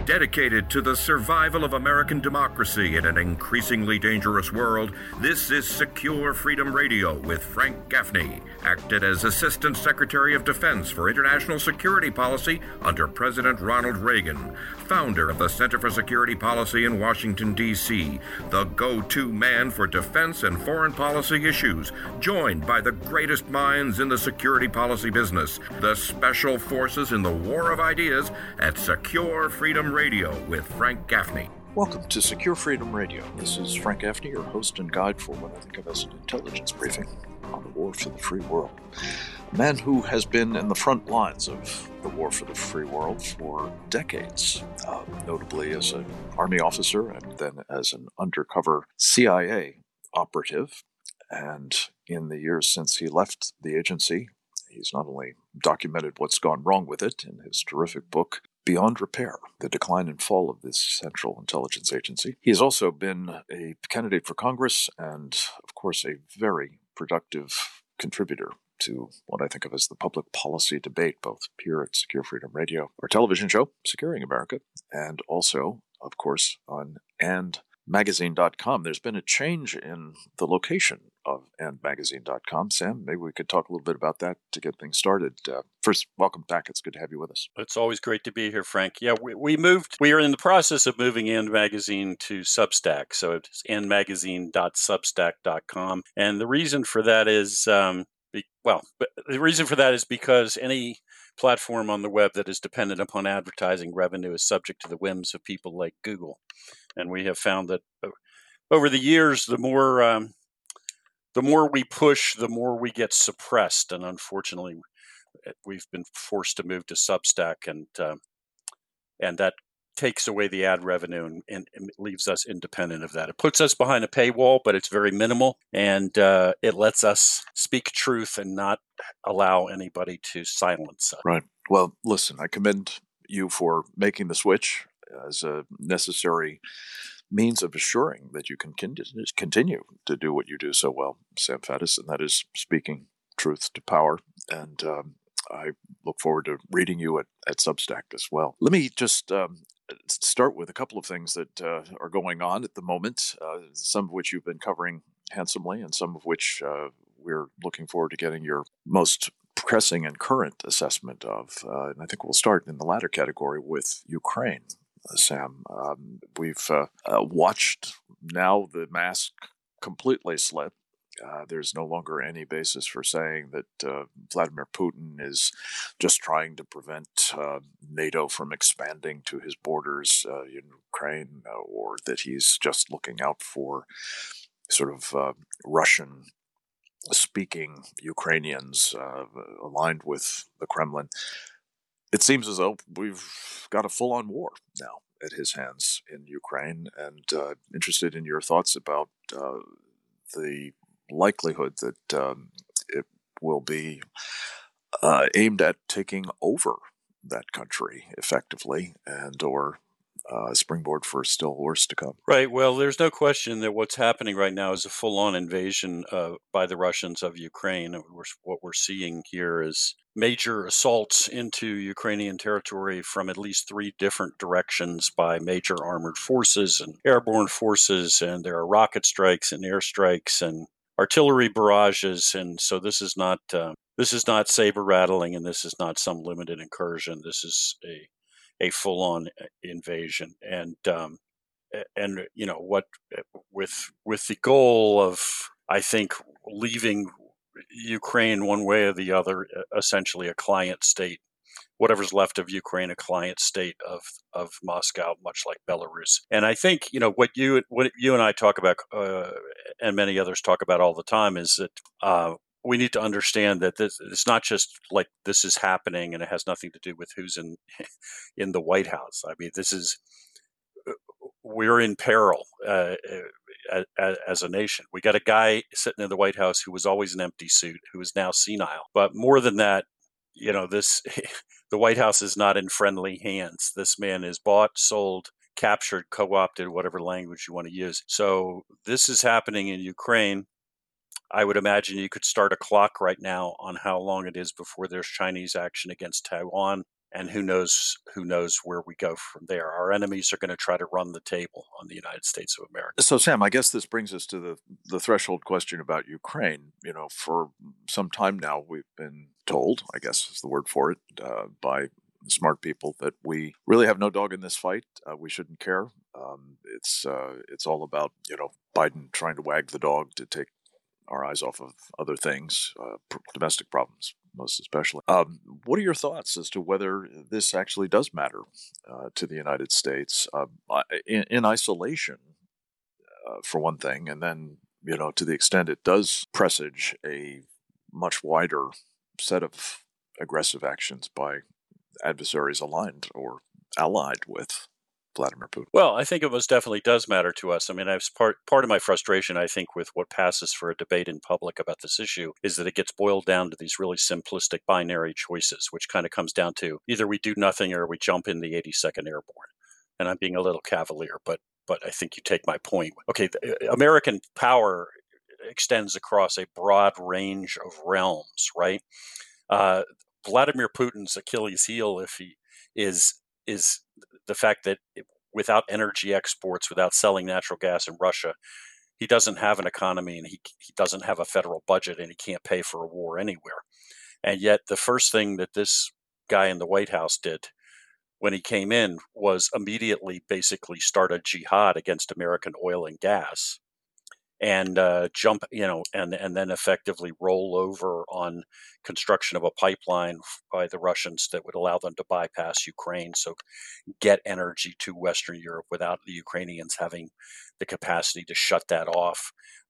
Dedicated to the survival of American democracy in an increasingly dangerous world, this is Secure Freedom Radio with Frank Gaffney, acted as Assistant Secretary of Defense for International Security Policy under President Ronald Reagan, founder of the Center for Security Policy in Washington, D.C., the go-to man for defense and foreign policy issues, joined by the greatest minds in the security policy business, the Special Forces in the War of Ideas at Secure Freedom Radio with Frank Gaffney. Welcome to Secure Freedom Radio. This is Frank Gaffney, your host and guide for what I think of as an intelligence briefing on the war for the free world. A man who has been in the front lines of the war for the free world for decades, notably as an Army officer and then as an undercover CIA operative. And in the years since he left the agency, he's not only documented what's gone wrong with it in his terrific book, Beyond Repair, The Decline and Fall of this Central Intelligence Agency. He has also been a candidate for Congress and, of course, a very productive contributor to what I think of as the public policy debate, both here at Secure Freedom Radio, our television show, Securing America, and also, of course, on andmagazine.com. There's been a change in the location of andmagazine.com. Sam, maybe we could talk a little bit about that to get things started. First, welcome back. It's good to have you with us. It's always great to be here, Frank. Yeah, we are in the process of moving And Magazine to Substack. So it's andmagazine.substack.com. And the reason for that is, because any platform on the web that is dependent upon advertising revenue is subject to the whims of people like Google. And we have found that over the years, the more we push, the more we get suppressed. And unfortunately, we've been forced to move to Substack, and that takes away the ad revenue and leaves us independent of that. It puts us behind a paywall, but it's very minimal, and it lets us speak truth and not allow anybody to silence us. Right. Well, listen, I commend you for making the switch as a necessary means of assuring that you can continue to do what you do so well, Sam Faddis, and that is speaking truth to power. And I look forward to reading you at Substack as well. Let me just start with a couple of things that are going on at the moment, some of which you've been covering handsomely and some of which we're looking forward to getting your most pressing and current assessment of. And I think we'll start in the latter category with Ukraine. Sam, we've watched now the mask completely slip. There's no longer any basis for saying that Vladimir Putin is just trying to prevent NATO from expanding to his borders in Ukraine, or that he's just looking out for sort of Russian-speaking Ukrainians aligned with the Kremlin. It seems as though we've got a full-on war now at his hands in Ukraine, and interested in your thoughts about the likelihood that it will be aimed at taking over that country effectively, and or springboard for still worse to come. Right. Well, there's no question that what's happening right now is a full-on invasion by the Russians of Ukraine. What we're seeing here is major assaults into Ukrainian territory from at least three different directions by major armored forces and airborne forces, and there are rocket strikes and airstrikes and artillery barrages. And so this is not saber rattling, and this is not some limited incursion. This is a full-on invasion, and you know what, with the goal of, I think, leaving Ukraine one way or the other, essentially a client state, whatever's left of Ukraine, a client state of Moscow, much like Belarus. And I think, you know, what you and I talk about, and many others talk about all the time, is that we need to understand that it's not just like this is happening and it has nothing to do with who's in the White House. I mean, we're in peril as a nation. We got a guy sitting in the White House who was always an empty suit, who is now senile. But more than that, you know, the White House is not in friendly hands. This man is bought, sold, captured, co-opted, whatever language you want to use. So this is happening in Ukraine. I would imagine you could start a clock right now on how long it is before there's Chinese action against Taiwan. And who knows where we go from there. Our enemies are going to try to run the table on the United States of America. So, Sam, I guess this brings us to the threshold question about Ukraine. For some time now, we've been told, I guess is the word for it, by smart people that we really have no dog in this fight. We shouldn't care. It's all about Biden trying to wag the dog to take our eyes off of other things, domestic problems most especially. What are your thoughts as to whether this actually does matter to the United States in isolation, for one thing, and then to the extent it does presage a much wider set of aggressive actions by adversaries aligned or allied with Vladimir Putin? Well, I think it most definitely does matter to us. I mean, I've part of my frustration, I think, with what passes for a debate in public about this issue is that it gets boiled down to these really simplistic binary choices, which kind of comes down to either we do nothing or we jump in the 82nd Airborne. And I'm being a little cavalier, but I think you take my point. Okay, American power extends across a broad range of realms, right? Vladimir Putin's Achilles heel, if he is the fact that without energy exports, without selling natural gas in Russia, he doesn't have an economy and he doesn't have a federal budget and he can't pay for a war anywhere. And yet the first thing that this guy in the White House did when he came in was immediately basically start a jihad against American oil and gas and jump, and then effectively roll over on construction of a pipeline by the Russians that would allow them to bypass Ukraine, so get energy to Western Europe without the Ukrainians having the capacity to shut that off.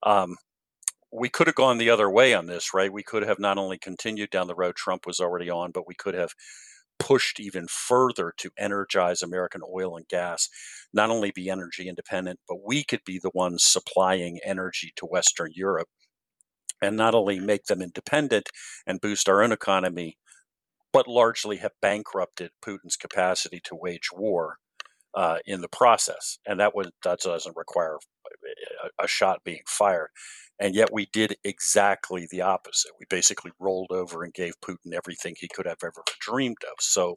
We could have gone the other way on this, right? We could have not only continued down the road Trump was already on, but we could have pushed even further to energize American oil and gas, not only be energy independent, but we could be the ones supplying energy to Western Europe and not only make them independent and boost our own economy, but largely have bankrupted Putin's capacity to wage war in the process. And that doesn't require a shot being fired. And yet we did exactly the opposite. We basically rolled over and gave Putin everything he could have ever dreamed of. So,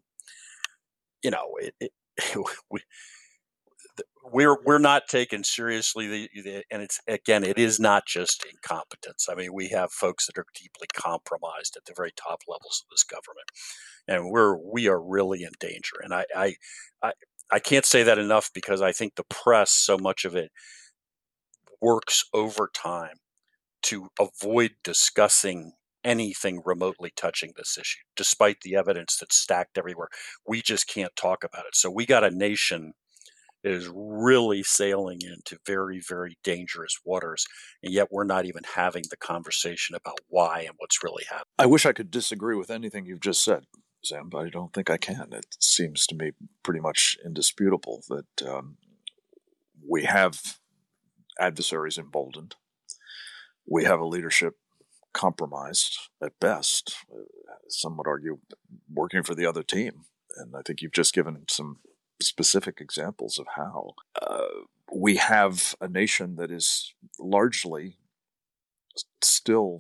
we're not taken seriously. And it is not just incompetence. I mean, we have folks that are deeply compromised at the very top levels of this government, and we are really in danger. And I can't say that enough because I think the press, so much of it, works overtime to avoid discussing anything remotely touching this issue, despite the evidence that's stacked everywhere. We just can't talk about it. So we got a nation that is really sailing into very, very dangerous waters, and yet we're not even having the conversation about why and what's really happening. I wish I could disagree with anything you've just said, Sam, but I don't think I can. It seems to me pretty much indisputable that we have adversaries emboldened. We have a leadership compromised at best. Some would argue working for the other team. And I think you've just given some specific examples of how. We have a nation that is largely still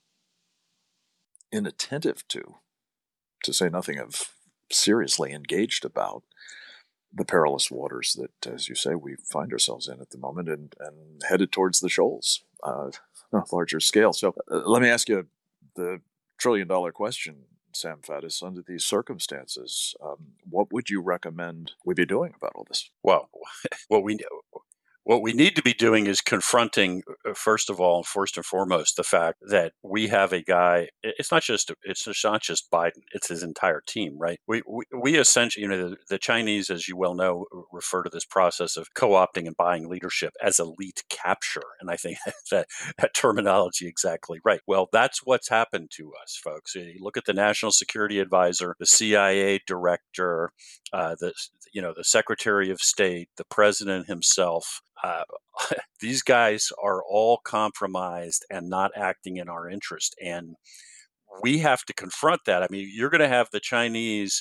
inattentive to say nothing of seriously engaged about the perilous waters that, as you say, we find ourselves in at the moment and headed towards the shoals on a larger scale. So let me ask you the trillion-dollar question, Sam Faddis. Under these circumstances, what would you recommend we be doing about all this? Well, what we need to be doing is confronting, first and foremost, the fact that we have a guy. It's not just Biden; it's his entire team, right? We essentially, the Chinese, as you well know, refer to this process of co-opting and buying leadership as elite capture, and I think that terminology exactly right. Well, that's what's happened to us, folks. You look at the National Security Advisor, the CIA director, the Secretary of State, the president himself. These guys are all compromised and not acting in our interest. And we have to confront that. I mean, you're going to have the Chinese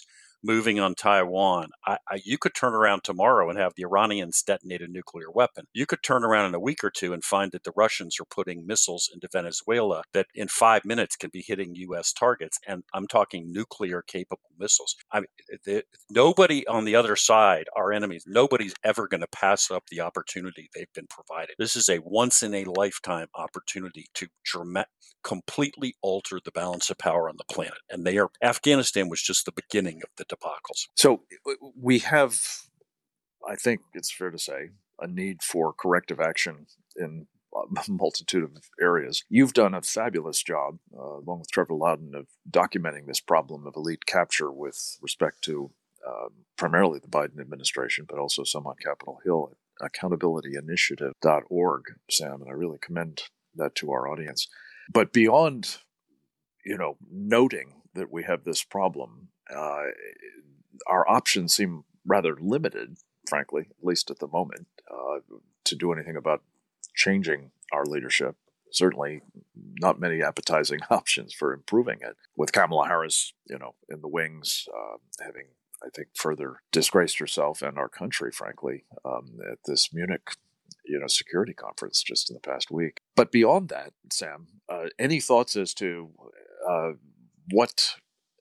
moving on Taiwan. You could turn around tomorrow and have the Iranians detonate a nuclear weapon. You could turn around in a week or two and find that the Russians are putting missiles into Venezuela that in 5 minutes can be hitting U.S. targets. And I'm talking nuclear-capable missiles. Nobody on the other side, our enemies, nobody's ever going to pass up the opportunity they've been provided. This is a once-in-a-lifetime opportunity to completely alter the balance of power on the planet. And Afghanistan was just the beginning of the debacles. So we have, I think it's fair to say, a need for corrective action in a multitude of areas. You've done a fabulous job, along with Trevor Loudon, of documenting this problem of elite capture with respect to primarily the Biden administration, but also some on Capitol Hill at accountabilityinitiative.org, Sam, and I really commend that to our audience. But beyond, noting that we have this problem, our options seem rather limited, frankly, at least at the moment, to do anything about changing our leadership. Certainly not many appetizing options for improving it. With Kamala Harris, in the wings, having, I think, further disgraced herself and our country, frankly, at this Munich, security conference just in the past week. But beyond that, Sam, any thoughts as to what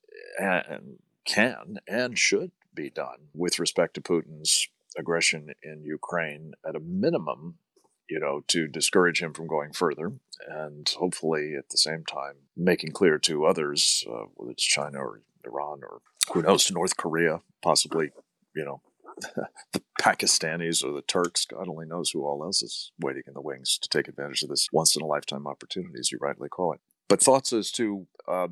can and should be done with respect to Putin's aggression in Ukraine at a minimum, to discourage him from going further, and hopefully at the same time making clear to others, whether it's China or Iran or who knows, North Korea, possibly, the Pakistanis or the Turks, God only knows who all else is waiting in the wings to take advantage of this once-in-a-lifetime opportunity, as you rightly call it. But thoughts as to,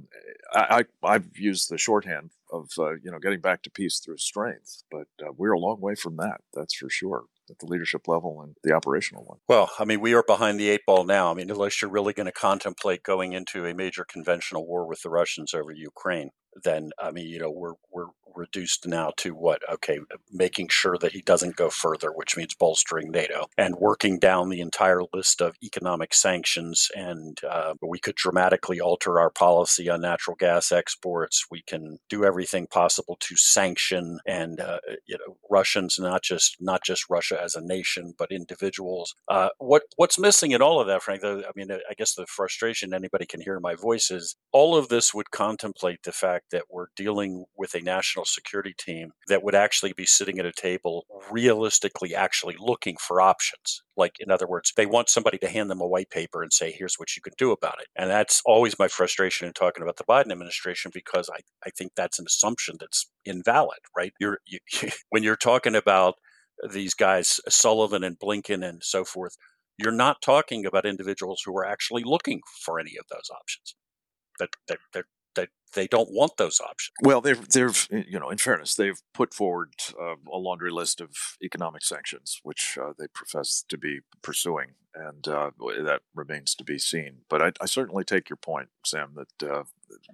I've used the shorthand of, getting back to peace through strength, but we're a long way from that, that's for sure, at the leadership level and the operational one. Well, we are behind the 8 ball now. Unless you're really going to contemplate going into a major conventional war with the Russians over Ukraine, then, we're reduced now to what? Okay, making sure that he doesn't go further, which means bolstering NATO and working down the entire list of economic sanctions. And we could dramatically alter our policy on natural gas exports. We can do everything possible to sanction and Russians, not just Russia as a nation, but individuals. What's missing in all of that, Frank? I guess the frustration anybody can hear in my voice is all of this would contemplate the fact that we're dealing with a national security team that would actually be sitting at a table realistically actually looking for options. Like, in other words, they want somebody to hand them a white paper and say, here's what you can do about it. And that's always my frustration in talking about the Biden administration, because I think that's an assumption that's invalid, right? When you're talking about these guys, Sullivan and Blinken and so forth, you're not talking about individuals who are actually looking for any of those options. That they don't want those options. Well, they've in fairness, they've put forward a laundry list of economic sanctions, which they profess to be pursuing, and that remains to be seen. But I certainly take your point, Sam, that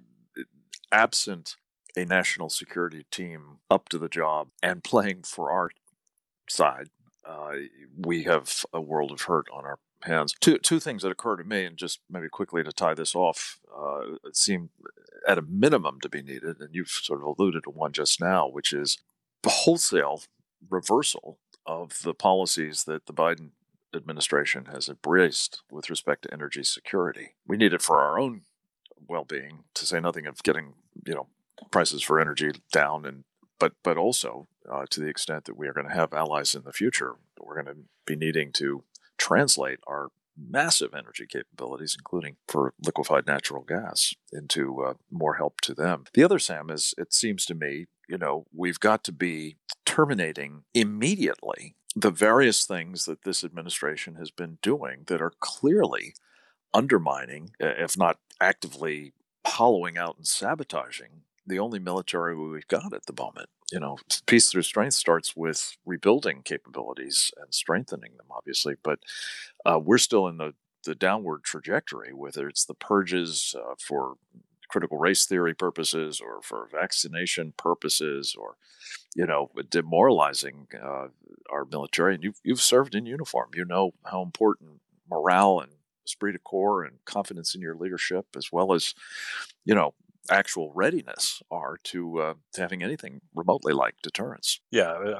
absent a national security team up to the job and playing for our side, we have a world of hurt on our hands. Two things that occur to me, and just maybe quickly to tie this off, seem at a minimum to be needed, and you've sort of alluded to one just now, which is the wholesale reversal of the policies that the Biden administration has embraced with respect to energy security. We need it for our own well-being, to say nothing of getting prices for energy down, but also to the extent that we are going to have allies in the future, we're going to be needing to translate our massive energy capabilities, including for liquefied natural gas, into more help to them. The other, Sam, is it seems to me, we've got to be terminating immediately the various things that this administration has been doing that are clearly undermining, if not actively hollowing out and sabotaging, the only military we've got at the moment. Peace through strength starts with rebuilding capabilities and strengthening them, obviously, but we're still in the downward trajectory, whether it's the purges for critical race theory purposes or for vaccination purposes, or demoralizing our military. And you've served in uniform. You know how important morale and esprit de corps and confidence in your leadership, as well as actual readiness are to having anything remotely like deterrence. Yeah,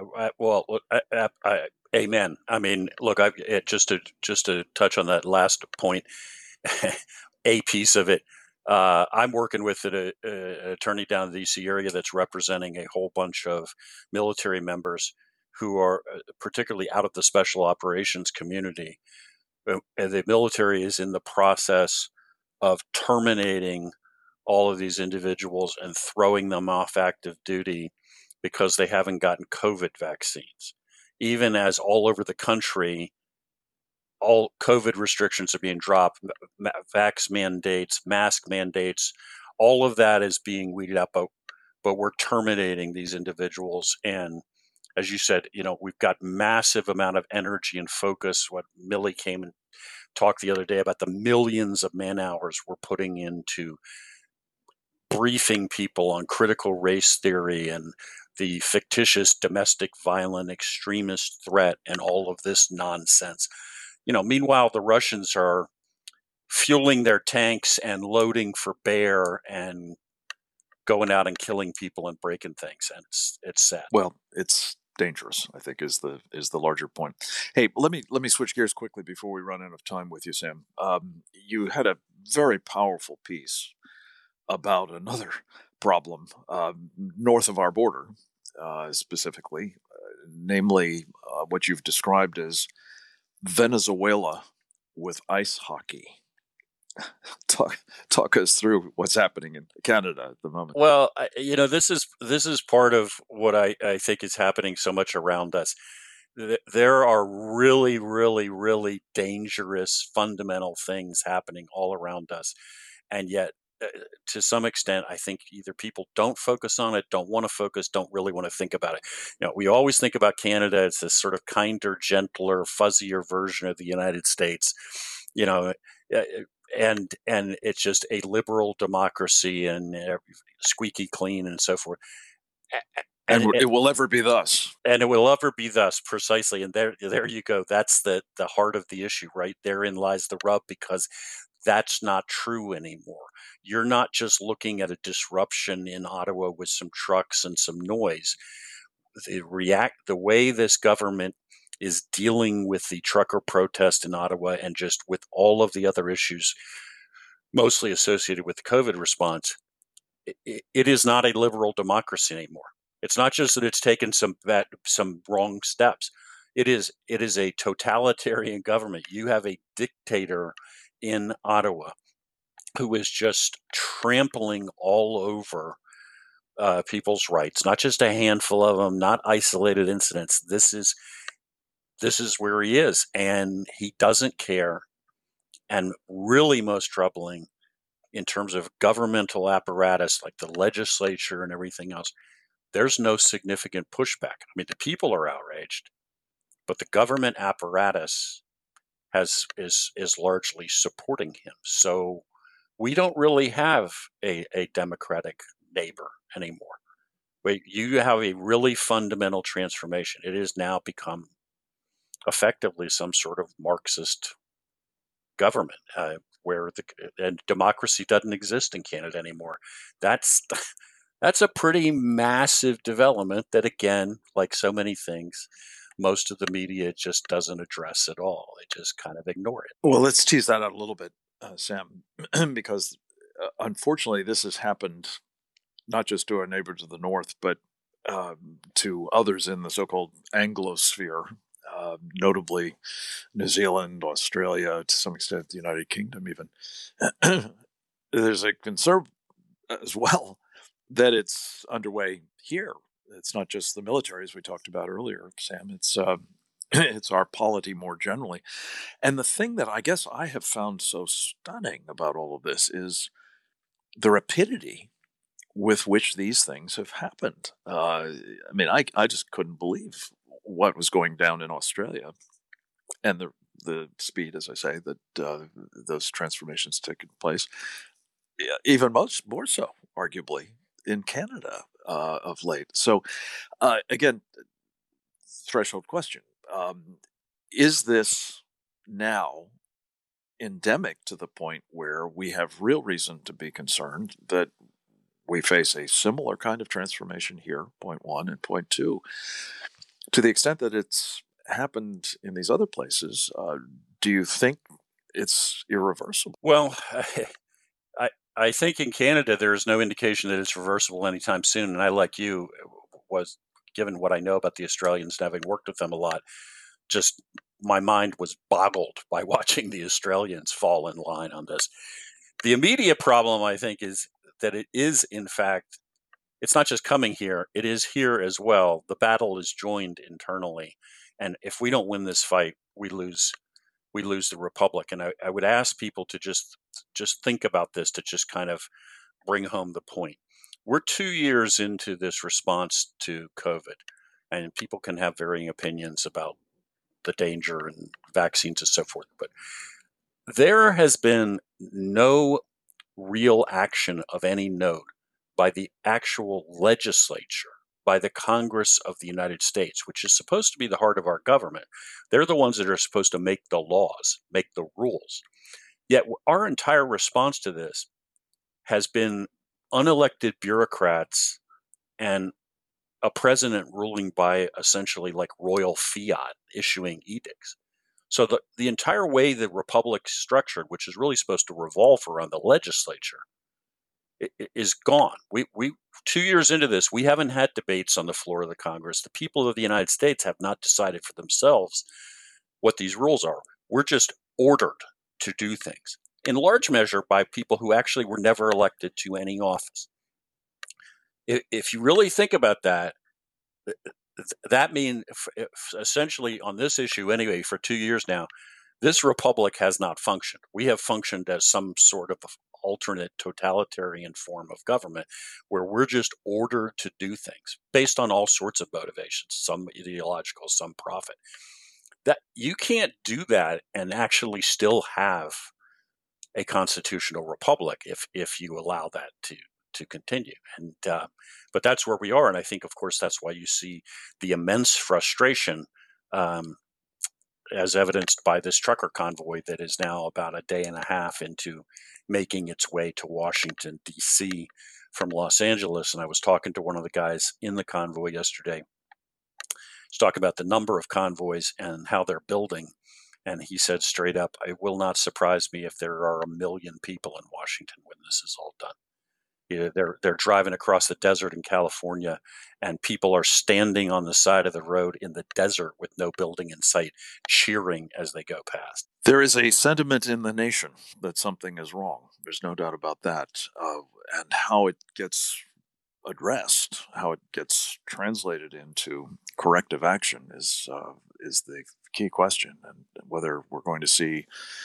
amen. I mean, look, just to touch on that last point, a piece of it. I'm working with an attorney down in the DC area that's representing a whole bunch of military members who are particularly out of the special operations community. And the military is in the process of terminating all of these individuals and throwing them off active duty because they haven't gotten COVID vaccines. Even as all over the country, all COVID restrictions are being dropped, vax mandates, mask mandates, all of that is being weeded out, but we're terminating these individuals. And as you said, we've got massive amount of energy and focus. What Millie came and talked the other day about the millions of man hours we're putting into briefing people on critical race theory and the fictitious domestic violent extremist threat and all of this nonsense. Meanwhile, the Russians are fueling their tanks and loading for bear and going out and killing people and breaking things, and it's sad. Well, it's dangerous, I think, is the larger point. Hey, let me switch gears quickly before we run out of time with you, Sam. You had a very powerful piece about another problem north of our border, specifically, namely what you've described as Venezuela with ice hockey. Talk us through what's happening in Canada at the moment. Well, this is part of what I think is happening so much around us. There are really, really, really dangerous fundamental things happening all around us, and yet to some extent, I think either people don't focus on it, don't want to focus, don't really want to think about it. We always think about Canada as this sort of kinder, gentler, fuzzier version of the United States, and it's just a liberal democracy and squeaky clean and so forth. And it will ever be thus. And it will ever be thus, precisely. And there you go. That's the heart of the issue, right? Therein lies the rub, because that's not true anymore. You're not just looking at a disruption in Ottawa with some trucks and some noise. The way this government is dealing with the trucker protest in Ottawa and just with all of the other issues, mostly associated with the COVID response, it is not a liberal democracy anymore. It's not just that it's taken some wrong steps. It is a totalitarian government. You have a dictator in Ottawa who is just trampling all over people's rights, not just a handful of them, not isolated incidents. This is where he is, and he doesn't care. And really most troubling in terms of governmental apparatus, like the legislature and everything else, there's no significant pushback. I mean, the people are outraged, but the government apparatus is largely supporting him. So we don't really have a democratic neighbor anymore. You have a really fundamental transformation. It has now become effectively some sort of Marxist government where and democracy doesn't exist in Canada anymore. That's a pretty massive development that, again, like so many things, most of the media just doesn't address at all. They just kind of ignore it. Well, let's tease that out a little bit, Sam, because unfortunately this has happened not just to our neighbor to the north, but to others in the so-called Anglosphere, notably New Zealand, Australia, to some extent the United Kingdom even. There's a concern as well that it's underway here. It's not just the military, as we talked about earlier, Sam. It's our polity more generally. And the thing that I guess I have found so stunning about all of this is the rapidity with which these things have happened. I mean, I just couldn't believe what was going down in Australia and the speed, as I say, that those transformations taking place. Even more so, arguably, in Canada of late. So, again, threshold question. Is this now endemic to the point where we have real reason to be concerned that we face a similar kind of transformation here, point one, and point two. To the extent that it's happened in these other places, do you think it's irreversible? Well, I think in Canada there is no indication that it's reversible anytime soon. And I, like you, was given what I know about the Australians and having worked with them a lot, just my mind was boggled by watching the Australians fall in line on this. The immediate problem, I think, is that it is, in fact, it's not just coming here, it is here as well. The battle is joined internally. And if we don't win this fight, we lose the republic. And I would ask people to just think about this, to just kind of bring home the point. We're 2 years into this response to COVID, and people can have varying opinions about the danger and vaccines and so forth. But there has been no real action of any note by the actual legislature, by the Congress of the United States, which is supposed to be the heart of our government. They're the ones that are supposed to make the laws, make the rules. Yet our entire response to this has been unelected bureaucrats and a president ruling by essentially like royal fiat, issuing edicts. So the entire way the republic's structured, which is really supposed to revolve around the legislature, is gone. We 2 years into this, we haven't had debates on the floor of the Congress. The people of the United States have not decided for themselves what these rules are. We're just ordered to do things, in large measure by people who actually were never elected to any office. If you really think about that, that means essentially on this issue anyway, for 2 years now, this republic has not functioned. We have functioned as some sort of alternate totalitarian form of government where we're just ordered to do things based on all sorts of motivations, some ideological, some profit. That you can't do that and actually still have a constitutional republic if you allow that to continue. And but that's where we are. And I think, of course, that's why you see the immense frustration as evidenced by this trucker convoy that is now about a day and a half into making its way to Washington, D.C. from Los Angeles. And I was talking to one of the guys in the convoy yesterday. He's talking about the number of convoys and how they're building. And he said straight up, it will not surprise me if there are 1 million people in Washington when this is all done. You know, they're driving across the desert in California, and people are standing on the side of the road in the desert with no building in sight, cheering as they go past. There is a sentiment in the nation that something is wrong. There's no doubt about that. And how it gets addressed, how it gets translated into corrective action is the key question. And whether we're going to see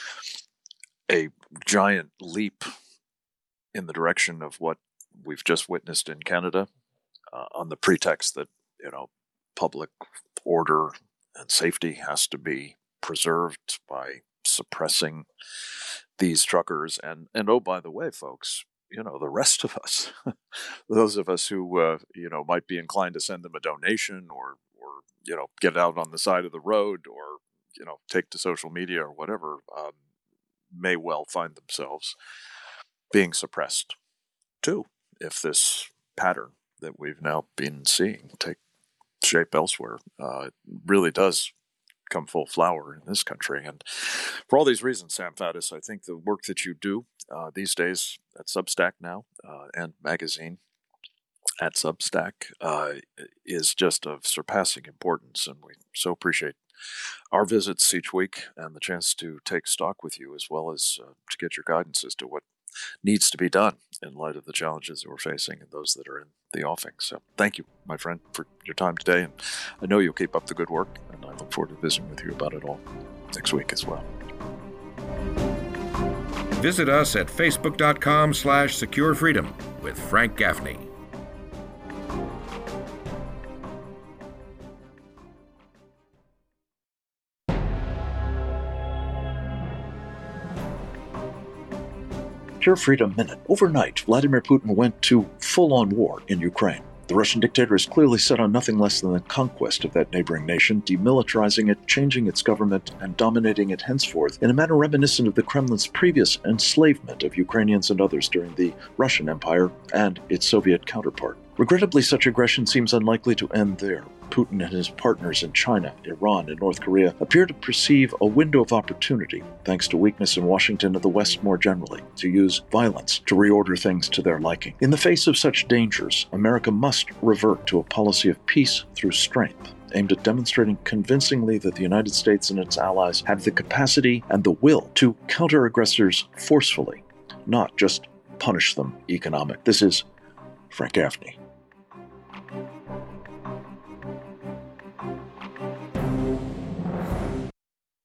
a giant leap in the direction of what we've just witnessed in Canada, on the pretext that, public order and safety has to be preserved by suppressing these truckers. And oh, by the way, folks, the rest of us, those of us who, might be inclined to send them a donation or get out on the side of the road or, take to social media or whatever, may well find themselves being suppressed too, if this pattern that we've now been seeing take shape elsewhere really does come full flower in this country. And for all these reasons, Sam Faddis, I think the work that you do these days at Substack now and magazine at Substack is just of surpassing importance, and we so appreciate our visits each week and the chance to take stock with you, as well as to get your guidance as to what needs to be done in light of the challenges that we're facing and those that are in the offing. So thank you, my friend, for your time today. And I know you'll keep up the good work, and I look forward to visiting with you about it all next week as well. Visit us at facebook.com/securefreedom with Frank Gaffney. Secure Freedom Minute. Overnight, Vladimir Putin went to full-on war in Ukraine. The Russian dictator is clearly set on nothing less than the conquest of that neighboring nation, demilitarizing it, changing its government, and dominating it henceforth in a manner reminiscent of the Kremlin's previous enslavement of Ukrainians and others during the Russian Empire and its Soviet counterpart. Regrettably, such aggression seems unlikely to end there. Putin and his partners in China, Iran, and North Korea appear to perceive a window of opportunity, thanks to weakness in Washington and the West more generally, to use violence to reorder things to their liking. In the face of such dangers, America must revert to a policy of peace through strength, aimed at demonstrating convincingly that the United States and its allies have the capacity and the will to counter aggressors forcefully, not just punish them economically. This is Frank Gaffney.